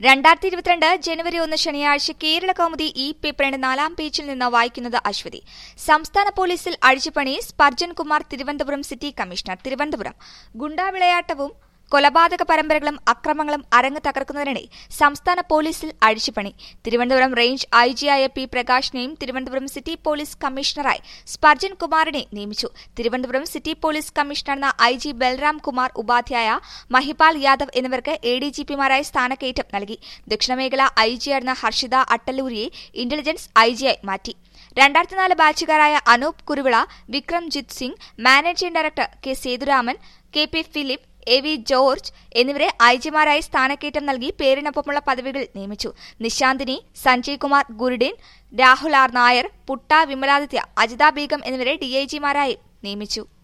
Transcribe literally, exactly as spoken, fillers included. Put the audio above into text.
രണ്ടായിരത്തി ഇരുപത്തിരണ്ട് ജനുവരി ഒന്ന് ശനിയാഴ്ച കേരള കൗമുദി ഈ പേപ്പറിന്റെ നാലാം പേജിൽ നിന്ന് വായിക്കുന്നത് അശ്വതി. സംസ്ഥാന പോലീസിൽ അഴിച്ചുപണി. Spurgeon Kumar Thiruvananthapuram city commissioner. തിരുവനന്തപുരം ഗുണ്ടാവിളയാട്ടവും കൊലപാതക പരമ്പരകളും അക്രമങ്ങളും അരങ്ങ് തകർക്കുന്നതിനിടെ സംസ്ഥാന പോലീസിൽ അഴിച്ചുപണി. തിരുവനന്തപുരം റേഞ്ച് ഐ ജിയായ പി പ്രകാശിനെയും തിരുവനന്തപുരം സിറ്റി പോലീസ് കമ്മീഷണറായി സ്പർജൻ കുമാറിനെ നിയമിച്ചു. Thiruvananthapuram city police commissioner I G Balram Kumar Upadhyay, Mahipal Yadav എന്നിവർക്ക് എ ഡി ജി പിമാരായി സ്ഥാനക്കയറ്റം നൽകി. ദക്ഷിണമേഖല ഐ ജിയായിരുന്ന ഹർഷിത അട്ടല്ലൂരിയെ ഇന്റലിജൻസ് ഐ ജിയായി മാറ്റി. രണ്ടായിരത്തി നാല് ബാച്ചുകാരായ Anoop Kuruvilla, Vikramjit Singh, managing director K Sethuraman, K P Philip, A V George എന്നിവരെ ഐജിമാരായി സ്ഥാനക്കയറ്റം നൽകി പേരിനൊപ്പമുള്ള പദവികളിൽ നിയമിച്ചു. നിശാന്തിനി, സഞ്ജയ് കുമാർ ഗുരുഡിൻ, രാഹുൽ ആർ നായർ, പുട്ട വിമലാദിത്യ, അജിത ബീഗം എന്നിവരെ ഡിഐജിമാരായി നിയമിച്ചു.